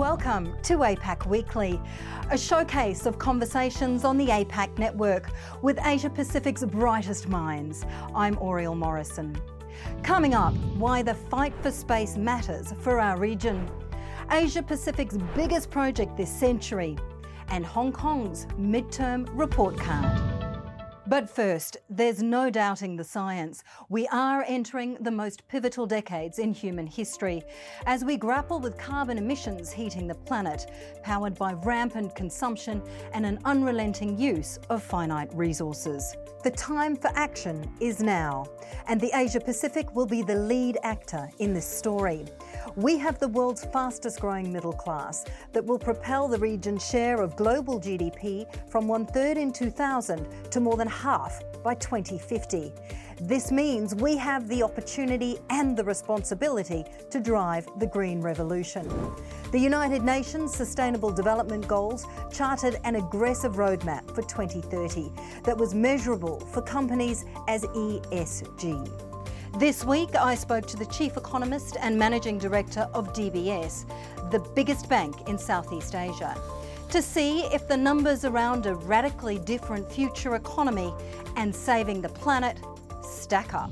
Welcome to APAC Weekly, a showcase of conversations on the APAC network with Asia Pacific's brightest minds. I'm Oriel Morrison. Coming up, why the fight for space matters for our region, Asia Pacific's biggest project this century, and Hong Kong's midterm report card. But first, there's no doubting the science. We are entering the most pivotal decades in human history as we grapple with carbon emissions heating the planet, powered by rampant consumption and an unrelenting use of finite resources. The time for action is now, and the Asia Pacific will be the lead actor in this story. We have the world's fastest growing middle class that will propel the region's share of global GDP from 1/3 in 2000 to more than half by 2050. This means we have the opportunity and the responsibility to drive the green revolution. The United Nations Sustainable Development Goals charted an aggressive roadmap for 2030 that was measurable for companies as ESG. This week, I spoke to the Chief Economist and Managing Director of DBS, the biggest bank in Southeast Asia, to see if the numbers around a radically different future economy and saving the planet stack up.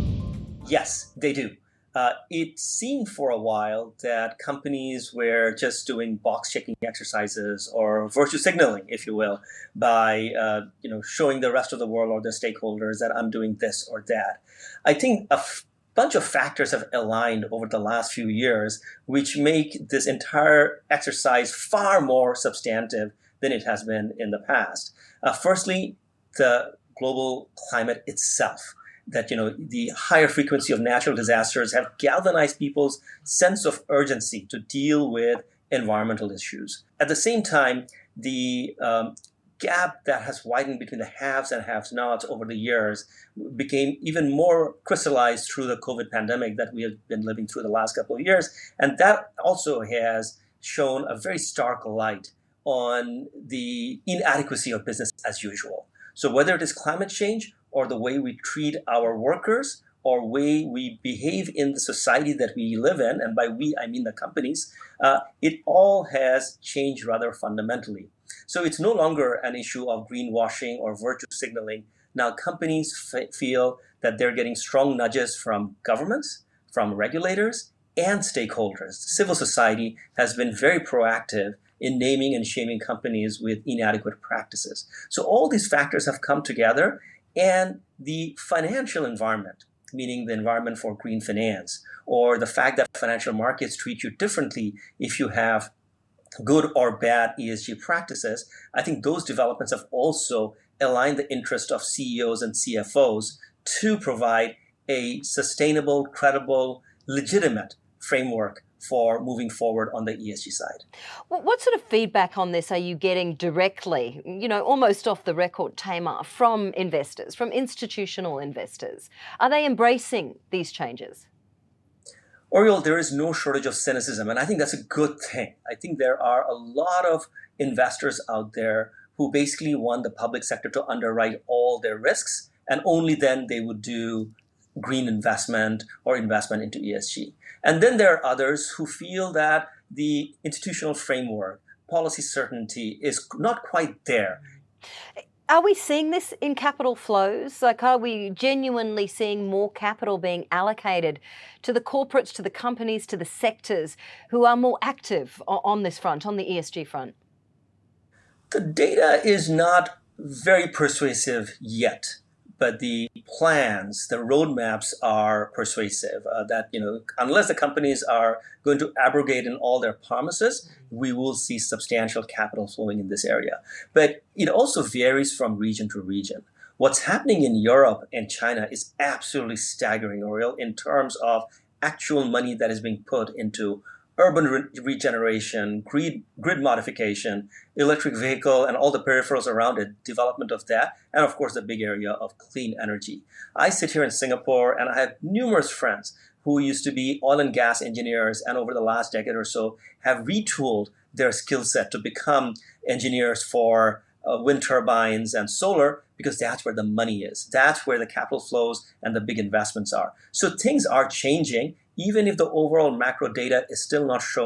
Yes, they do. It seemed for a while that companies were just doing box-checking exercises or virtue signaling, if you will, by showing the rest of the world or their stakeholders that I'm doing this or that. I think a bunch of factors have aligned over the last few years, which make this entire exercise far more substantive than it has been in the past. Firstly, the global climate itself. That, the higher frequency of natural disasters have galvanized people's sense of urgency to deal with environmental issues. At the same time, the gap that has widened between the haves and have-nots over the years became even more crystallized through the COVID pandemic that we have been living through the last couple of years. And that also has shown a very stark light on the inadequacy of business as usual. So whether it is climate change or the way we treat our workers or way we behave in the society that we live in, and by we, I mean the companies, it all has changed rather fundamentally. So it's no longer an issue of greenwashing or virtue signaling. Now companies feel that they're getting strong nudges from governments, from regulators, and stakeholders. Civil society has been very proactive in naming and shaming companies with inadequate practices. So all these factors have come together, and the financial environment, meaning the environment for green finance, or the fact that financial markets treat you differently if you have good or bad ESG practices, I think those developments have also aligned the interest of CEOs and CFOs to provide a sustainable, credible, legitimate framework for moving forward on the ESG side. What sort of feedback on this are you getting directly, almost off the record, Tamar, from investors, from institutional investors? Are they embracing these changes? Oriel, there is no shortage of cynicism, and I think that's a good thing. I think there are a lot of investors out there who basically want the public sector to underwrite all their risks, and only then they would do green investment or investment into ESG. And then there are others who feel that the institutional framework, policy certainty is not quite there. Are we seeing this in capital flows? Are we genuinely seeing more capital being allocated to the corporates, to the companies, to the sectors who are more active on this front, on the ESG front? The data is not very persuasive yet. But the plans, the roadmaps are persuasive that, unless the companies are going to abrogate in all their promises, we will see substantial capital flowing in this area. But it also varies from region to region. What's happening in Europe and China is absolutely staggering, Oriel, in terms of actual money that is being put into urban regeneration, grid modification, electric vehicle, and all the peripherals around it, development of that, and of course the big area of clean energy. I sit here in Singapore and I have numerous friends who used to be oil and gas engineers and over the last decade or so have retooled their skill set to become engineers for wind turbines and solar, because that's where the money is. That's where the capital flows and the big investments are. So things are changing, even if the overall macro data is still not showing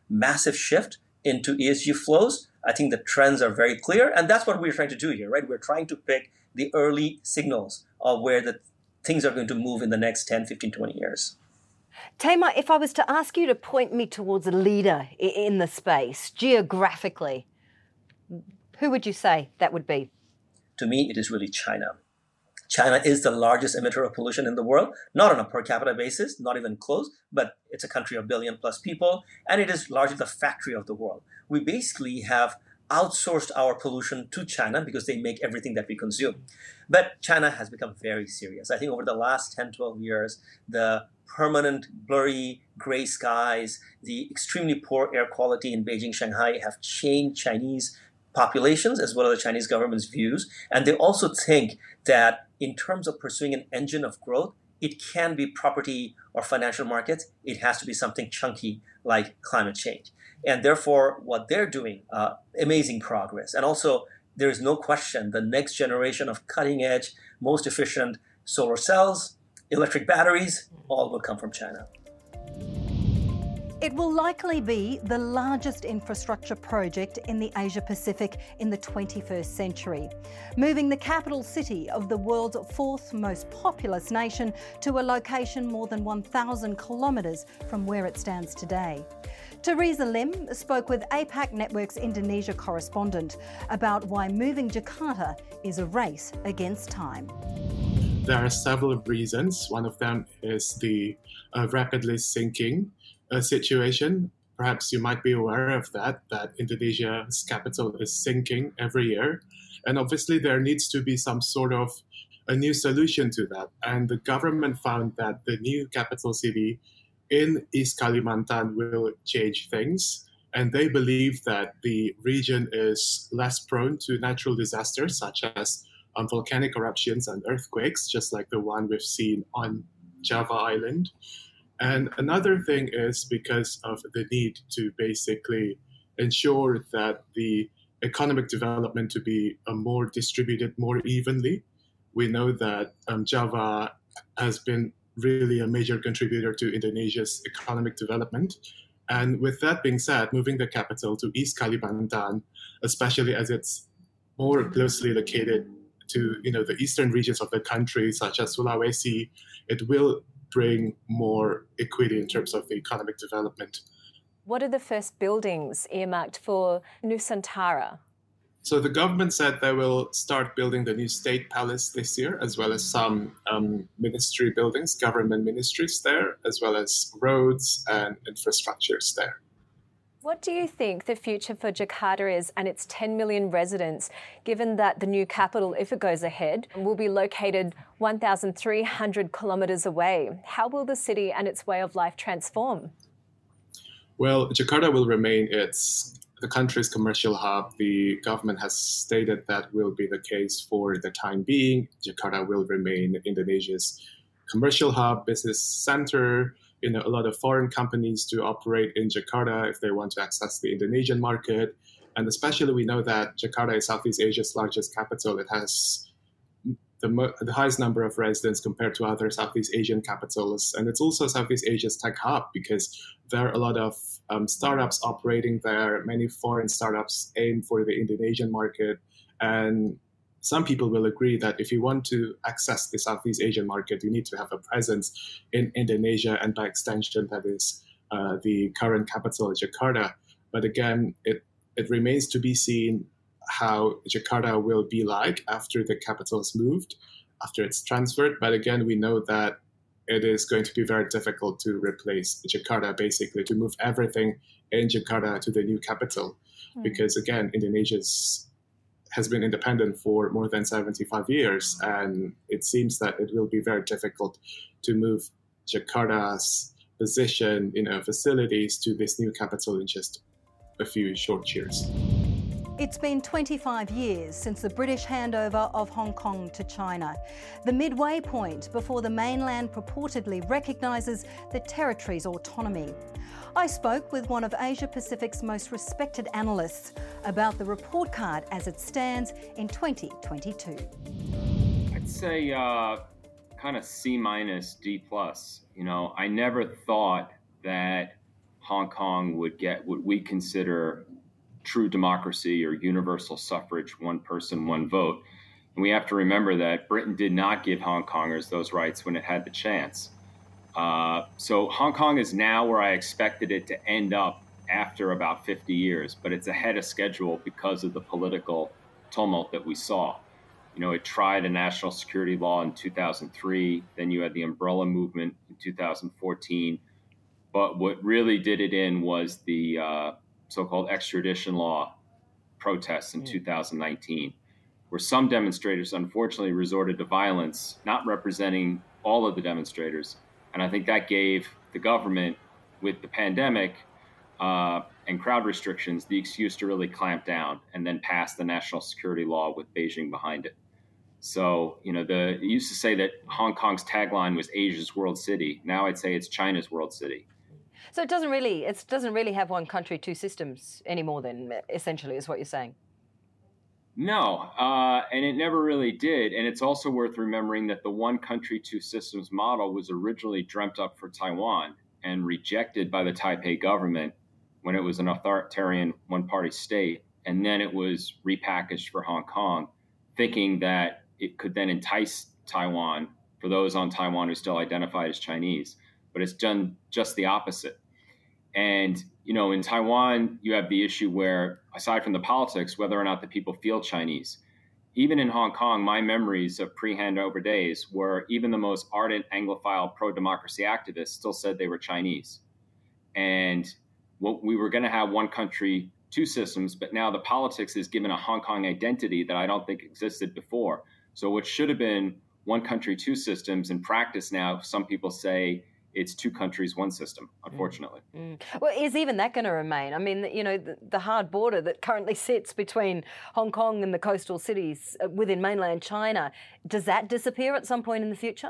massive shift into ESG flows. I think the trends are very clear, and that's what we're trying to do here, right? We're trying to pick the early signals of where the things are going to move in the next 10, 15, 20 years. Tamer, if I was to ask you to point me towards a leader in the space, geographically, who would you say that would be? To me, it is really China. China is the largest emitter of pollution in the world, not on a per capita basis, not even close, but it's a country of 1 billion plus people, and it is largely the factory of the world. We basically have outsourced our pollution to China because they make everything that we consume. But China has become very serious. I think over the last 10, 12 years, the permanent blurry gray skies, the extremely poor air quality in Beijing, Shanghai have changed Chinese populations as well as the Chinese government's views. And they also think that in terms of pursuing an engine of growth, it can be property or financial markets. It has to be something chunky like climate change. And therefore, what they're doing, amazing progress. And also, there is no question the next generation of cutting edge, most efficient solar cells, electric batteries, all will come from China. It will likely be the largest infrastructure project in the Asia Pacific in the 21st century, moving the capital city of the world's fourth most populous nation to a location more than 1,000 kilometres from where it stands today. Teresa Lim spoke with APAC Network's Indonesia correspondent about why moving Jakarta is a race against time. There are several reasons. One of them is the rapidly sinking situation. Perhaps you might be aware of that Indonesia's capital is sinking every year. And obviously there needs to be some sort of a new solution to that. And the government found that the new capital city in East Kalimantan will change things. And they believe that the region is less prone to natural disasters such as volcanic eruptions and earthquakes, just like the one we've seen on Java Island. And another thing is because of the need to basically ensure that the economic development to be more distributed more evenly. We know that Java has been really a major contributor to Indonesia's economic development. And with that being said, moving the capital to East Kalimantan, especially as it's more closely located to the eastern regions of the country, such as Sulawesi, it will bring more equity in terms of the economic development. What are the first buildings earmarked for Nusantara? So the government said they will start building the new state palace this year, as well as some ministry buildings, government ministries there, as well as roads and infrastructures there. What do you think the future for Jakarta is and its 10 million residents, given that the new capital, if it goes ahead, will be located 1,300 kilometres away? How will the city and its way of life transform? Well, Jakarta will remain the country's commercial hub. The government has stated that will be the case for the time being. Jakarta will remain Indonesia's commercial hub, business center. A lot of foreign companies to operate in Jakarta if they want to access the Indonesian market. And especially we know that Jakarta is Southeast Asia's largest capital. It has the highest number of residents compared to other Southeast Asian capitals. And it's also Southeast Asia's tech hub because there are a lot of startups operating there. Many foreign startups aim for the Indonesian market. And some people will agree that if you want to access the Southeast Asian market, you need to have a presence in Indonesia, and by extension, that is the current capital, Jakarta. But again, it remains to be seen how Jakarta will be like after the capital is moved, after it's transferred. But again, we know that it is going to be very difficult to replace Jakarta, basically, to move everything in Jakarta to the new capital. Because again, Indonesia has been independent for more than 75 years, and it seems that it will be very difficult to move Jakarta's position, facilities to this new capital in just a few short years. It's been 25 years since the British handover of Hong Kong to China, the midway point before the mainland purportedly recognises the territory's autonomy. I spoke with one of Asia Pacific's most respected analysts about the report card as it stands in 2022. I'd say kind of C-, D+. I never thought that Hong Kong would get what we consider true democracy or universal suffrage, one person, one vote. And we have to remember that Britain did not give Hong Kongers those rights when it had the chance. So Hong Kong is now where I expected it to end up after about 50 years, but it's ahead of schedule because of the political tumult that we saw. You know, it tried a national security law in 2003. Then you had the umbrella movement in 2014. But what really did it in was the so-called extradition law protests in 2019, where some demonstrators unfortunately resorted to violence, not representing all of the demonstrators. And I think that gave the government, with the pandemic and crowd restrictions, the excuse to really clamp down and then pass the national security law with Beijing behind it. So, you know, it used to say that Hong Kong's tagline was Asia's world city. Now I'd say it's China's world city. So it doesn't really have one country, two systems anymore then, essentially, is what you're saying? No, and it never really did. And it's also worth remembering that the one country, two systems model was originally dreamt up for Taiwan and rejected by the Taipei government when it was an authoritarian one-party state. And then it was repackaged for Hong Kong, thinking that it could then entice Taiwan for those on Taiwan who still identify as Chinese. But it's done just the opposite. And, you know, in Taiwan, you have the issue where, aside from the politics, whether or not the people feel Chinese. Even in Hong Kong, my memories of pre-handover days were even the most ardent Anglophile pro-democracy activists still said they were Chinese. And we were going to have one country, two systems, but now the politics is given a Hong Kong identity that I don't think existed before. So what should have been one country, two systems, in practice now, some people say it's two countries, one system, unfortunately. Well, is even that going to remain? I mean, you know, the hard border that currently sits between Hong Kong and the coastal cities within mainland China, does that disappear at some point in the future?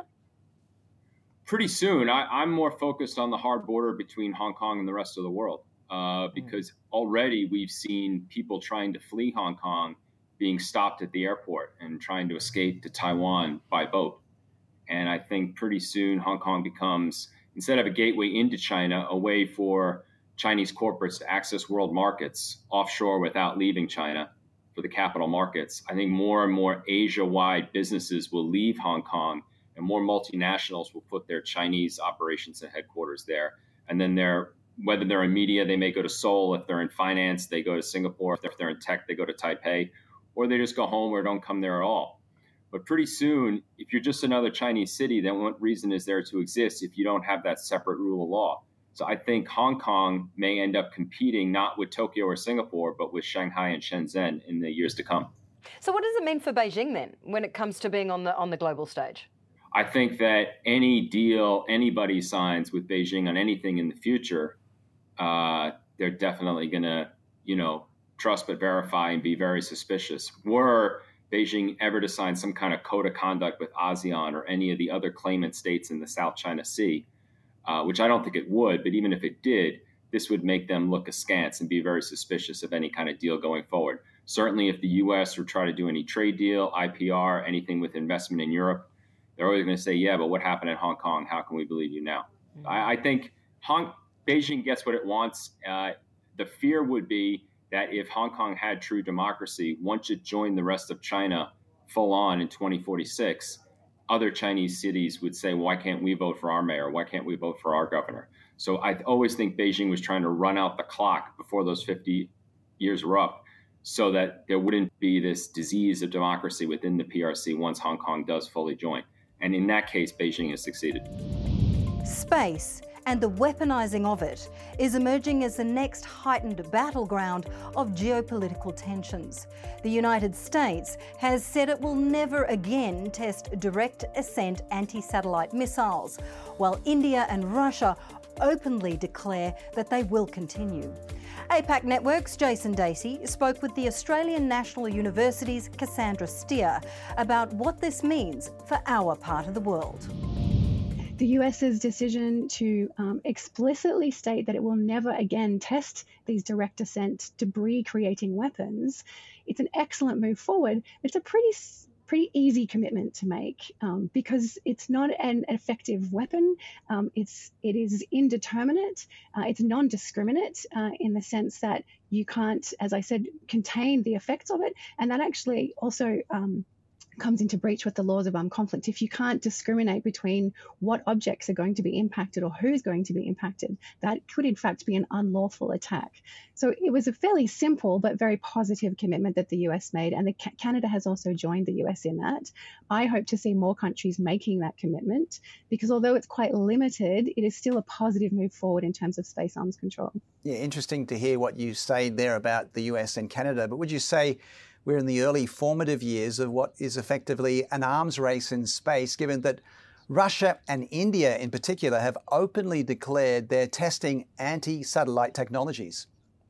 Pretty soon. I'm more focused on the hard border between Hong Kong and the rest of the world because already we've seen people trying to flee Hong Kong being stopped at the airport and trying to escape to Taiwan by boat. And I think pretty soon Hong Kong becomes, instead of a gateway into China, a way for Chinese corporates to access world markets offshore without leaving China for the capital markets. I think more and more Asia-wide businesses will leave Hong Kong and more multinationals will put their Chinese operations and headquarters there. And then whether they're in media, they may go to Seoul. If they're in finance, they go to Singapore. If they're in tech, they go to Taipei, or they just go home or don't come there at all. But pretty soon, if you're just another Chinese city, then what reason is there to exist if you don't have that separate rule of law? So I think Hong Kong may end up competing not with Tokyo or Singapore, but with Shanghai and Shenzhen in the years to come. So what does it mean for Beijing then, when it comes to being on the global stage? I think that any deal anybody signs with Beijing on anything in the future, they're definitely going to, you know, trust but verify and be very suspicious. Were Beijing ever to sign some kind of code of conduct with ASEAN or any of the other claimant states in the South China Sea, which I don't think it would, but even if it did, this would make them look askance and be very suspicious of any kind of deal going forward. Certainly if the U.S. were trying to do any trade deal, IPR, anything with investment in Europe, they're always going to say, yeah, but what happened in Hong Kong? How can we believe you now? I think Beijing gets what it wants. The fear would be that if Hong Kong had true democracy, once it joined the rest of China full on in 2046, other Chinese cities would say, why can't we vote for our mayor? Why can't we vote for our governor? So I always think Beijing was trying to run out the clock before those 50 years were up so that there wouldn't be this disease of democracy within the PRC once Hong Kong does fully join. And in that case, Beijing has succeeded. Space and the weaponizing of it is emerging as the next heightened battleground of geopolitical tensions. The United States has said it will never again test direct ascent anti-satellite missiles, while India and Russia openly declare that they will continue. APAC Network's Jason Dacey spoke with the Australian National University's Cassandra Steer about what this means for our part of the world. The US's decision to explicitly state that it will never again test these direct ascent debris creating weapons, it's an excellent move forward. It's a pretty pretty easy commitment to make because it's not an effective weapon. It is indeterminate. It's non-discriminate in the sense that you can't, as I said, contain the effects of it. And that actually also comes into breach with the laws of armed conflict. If you can't discriminate between what objects are going to be impacted or who's going to be impacted, that could in fact be an unlawful attack. So it was a fairly simple but very positive commitment that the US made, and Canada has also joined the US in that. I hope to see more countries making that commitment because although it's quite limited, it is still a positive move forward in terms of space arms control. Yeah, interesting to hear what you say there about the US and Canada, but would you say we're in the early formative years of what is effectively an arms race in space, given that Russia and India in particular have openly declared they're testing anti-satellite technologies?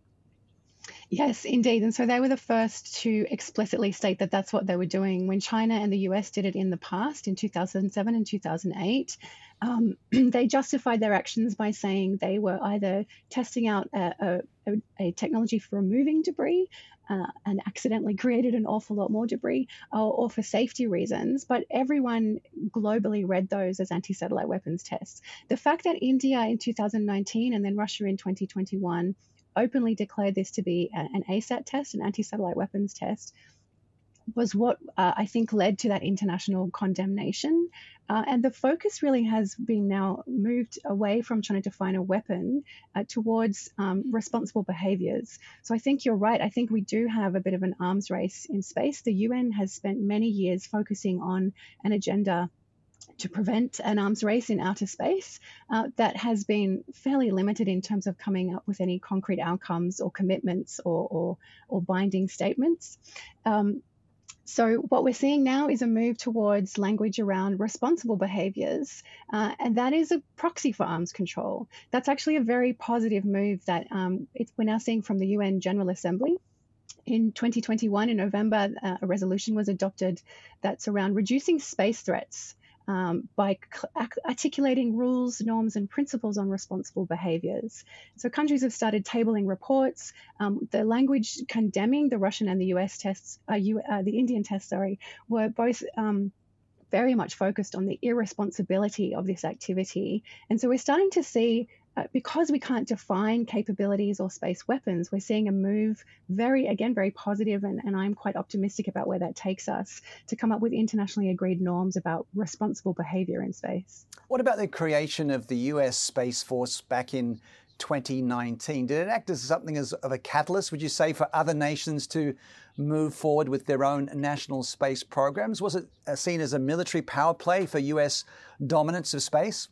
Yes, indeed. And so they were the first to explicitly state that that's what they were doing. When China and the US did it in the past, in 2007 and 2008, they justified their actions by saying they were either testing out a technology for removing debris and accidentally created an awful lot more debris, or for safety reasons. But everyone globally read those as anti-satellite weapons tests. The fact that India in 2019 and then Russia in 2021 openly declared this to be an ASAT test, an anti-satellite weapons test, was what I think led to that international condemnation. And the focus really has been now moved away from trying to define a weapon towards responsible behaviors. So I think you're right. I think we do have a bit of an arms race in space. The UN has spent many years focusing on an agenda to prevent an arms race in outer space that has been fairly limited in terms of coming up with any concrete outcomes or commitments or binding statements. So what we're seeing now is a move towards language around responsible behaviours, and that is a proxy for arms control. That's actually a very positive move that we're now seeing from the UN General Assembly. In 2021, in November, a resolution was adopted that's around reducing space threats by articulating rules, norms, and principles on responsible behaviours. So countries have started tabling reports. The language condemning the Russian and the US tests, the Indian tests, were both very much focused on the irresponsibility of this activity. And so we're starting to see, because we can't define capabilities or space weapons, we're seeing a move very positive, and I'm quite optimistic about where that takes us to come up with internationally agreed norms about responsible behavior in space. What about the creation of the US Space Force back in 2019? Did it act as something of a catalyst, would you say, for other nations to move forward with their own national space programs? Was it seen as a military power play for US dominance of space?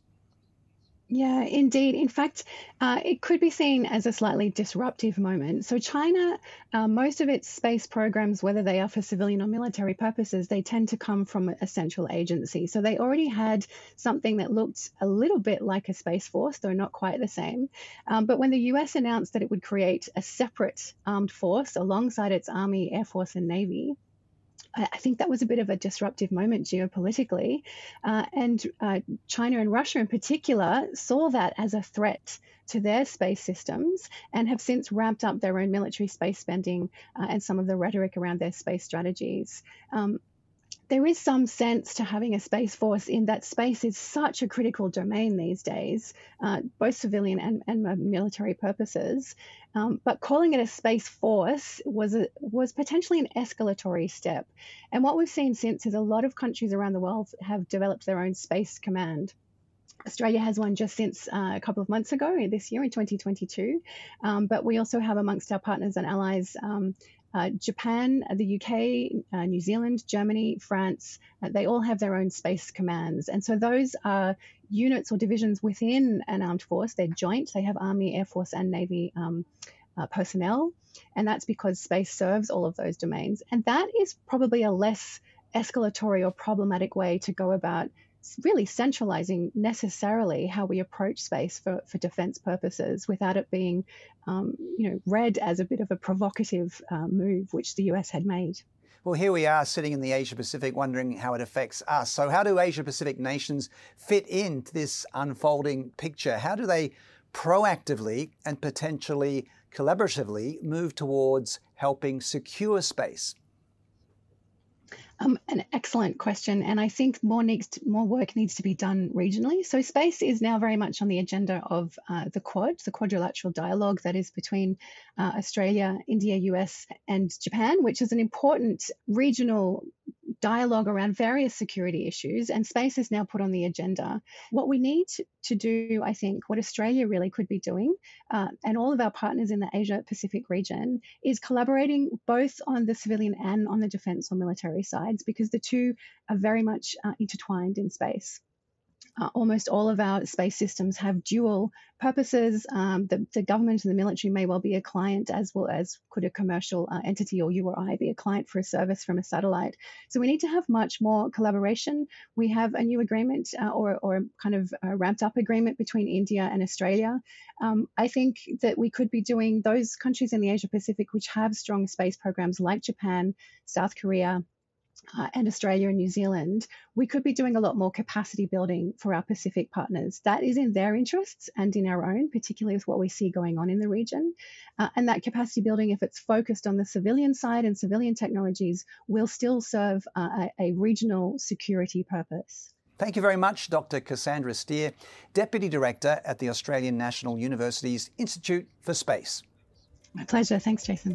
Yeah, indeed. In fact, it could be seen as a slightly disruptive moment. So China, most of its space programs, whether they are for civilian or military purposes, they tend to come from a central agency. So they already had something that looked a little bit like a space force, though not quite the same. But when the US announced that it would create a separate armed force alongside its Army, Air Force, and Navy, I think that was a bit of a disruptive moment geopolitically. And China and Russia in particular saw that as a threat to their space systems and have since ramped up their own military space spending and some of the rhetoric around their space strategies. There is some sense to having a space force in that space is such a critical domain these days, both civilian and military purposes. But calling it a space force was potentially an escalatory step. And what we've seen since is a lot of countries around the world have developed their own space command. Australia has one just since a couple of months ago, this year in 2022. But we also have amongst our partners and allies Japan, the UK, New Zealand, Germany, France, they all have their own space commands. And so those are units or divisions within an armed force. They're joint. They have Army, Air Force, and Navy personnel. And that's because space serves all of those domains. And that is probably a less escalatory or problematic way to go about really centralizing necessarily how we approach space for defense purposes without it being, read as a bit of a provocative move, which the US had made. Well, here we are sitting in the Asia Pacific wondering how it affects us. So how do Asia Pacific nations fit into this unfolding picture? How do they proactively and potentially collaboratively move towards helping secure space? An excellent question, and I think more work needs to be done regionally. So space is now very much on the agenda of the quadrilateral dialogue that is between Australia, India, US, and Japan, which is an important regional dialogue around various security issues, and space is now put on the agenda. What we need to do, I think, what Australia really could be doing, and all of our partners in the Asia-Pacific region, is collaborating both on the civilian and on the defence or military sides, because the two are very much intertwined in space. Almost all of our space systems have dual purposes. The government and the military may well be a client, as well as could a commercial entity or you or I be a client for a service from a satellite. So we need to have much more collaboration. We have a new agreement or kind of a ramped up agreement between India and Australia. I think that we could be doing those countries in the Asia Pacific which have strong space programs like Japan, South Korea, and Australia and New Zealand, we could be doing a lot more capacity building for our Pacific partners. That is in their interests and in our own, particularly with what we see going on in the region. And that capacity building, if it's focused on the civilian side and civilian technologies, will still serve a regional security purpose. Thank you very much, Dr. Cassandra Steer, Deputy Director at the Australian National University's Institute for Space. My pleasure. Thanks, Jason.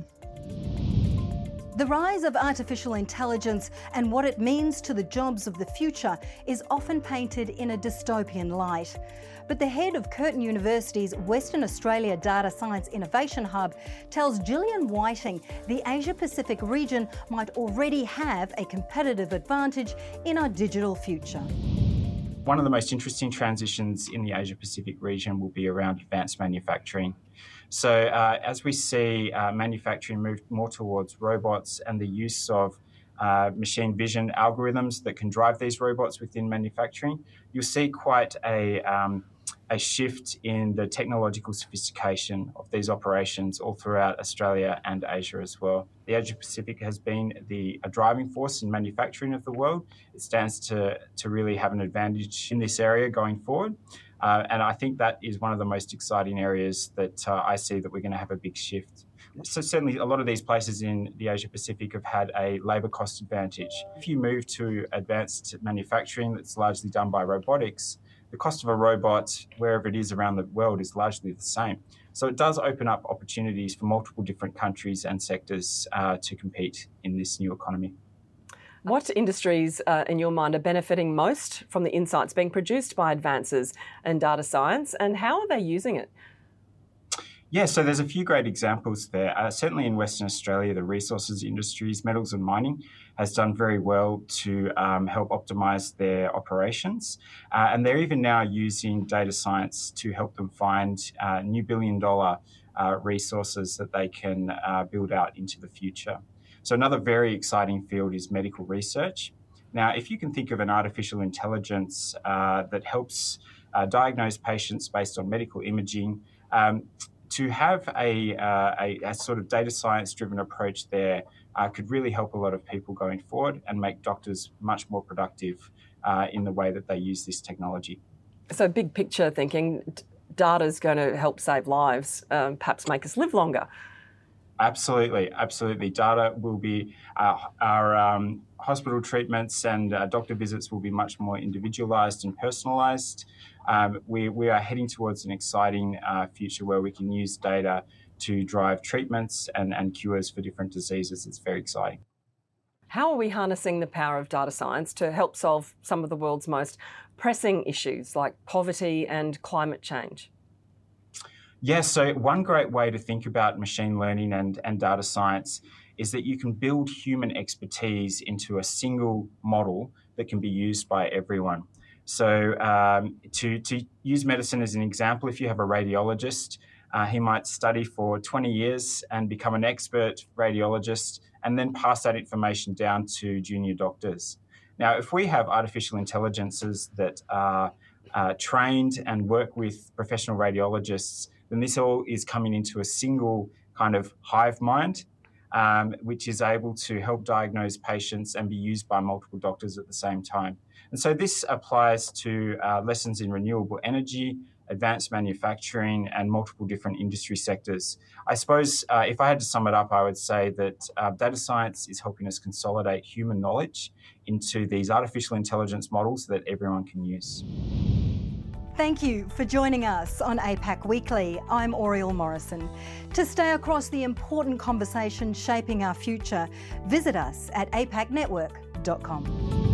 The rise of artificial intelligence and what it means to the jobs of the future is often painted in a dystopian light. But the head of Curtin University's Western Australia Data Science Innovation Hub tells Gillian Whiting the Asia-Pacific region might already have a competitive advantage in our digital future. One of the most interesting transitions in the Asia-Pacific region will be around advanced manufacturing. So as we see manufacturing move more towards robots and the use of machine vision algorithms that can drive these robots within manufacturing, you'll see quite a shift in the technological sophistication of these operations all throughout Australia and Asia as well. The Asia-Pacific has been a driving force in manufacturing of the world. It stands to really have an advantage in this area going forward. And I think that is one of the most exciting areas that I see that we're going to have a big shift. So certainly a lot of these places in the Asia-Pacific have had a labour cost advantage. If you move to advanced manufacturing that's largely done by robotics, the cost of a robot, wherever it is around the world, is largely the same. So it does open up opportunities for multiple different countries and sectors to compete in this new economy. What industries, in your mind, are benefiting most from the insights being produced by advances in data science, and how are they using it? Yeah, so there's a few great examples there. Certainly in Western Australia, the resources industries, metals and mining, has done very well to help optimise their operations. And they're even now using data science to help them find new billion-dollar resources that they can build out into the future. So another very exciting field is medical research. Now, if you can think of an artificial intelligence that helps diagnose patients based on medical imaging, to have a sort of data science-driven approach there could really help a lot of people going forward and make doctors much more productive in the way that they use this technology. So big picture thinking, data is going to help save lives, perhaps make us live longer. Absolutely, absolutely. Data will be our hospital treatments and doctor visits will be much more individualised and personalised. We are heading towards an exciting future where we can use data to drive treatments and cures for different diseases. It's very exciting. How are we harnessing the power of data science to help solve some of the world's most pressing issues like poverty and climate change? Yes, so one great way to think about machine learning and data science is that you can build human expertise into a single model that can be used by everyone. So to use medicine as an example, if you have a radiologist, he might study for 20 years and become an expert radiologist and then pass that information down to junior doctors. Now, if we have artificial intelligences that are trained and work with professional radiologists, then this all is coming into a single kind of hive mind, which is able to help diagnose patients and be used by multiple doctors at the same time. And so this applies to lessons in renewable energy, advanced manufacturing, and multiple different industry sectors. I suppose if I had to sum it up, I would say that data science is helping us consolidate human knowledge into these artificial intelligence models that everyone can use. Thank you for joining us on APAC Weekly. I'm Oriel Morrison. To stay across the important conversation shaping our future, visit us at apacnetwork.com.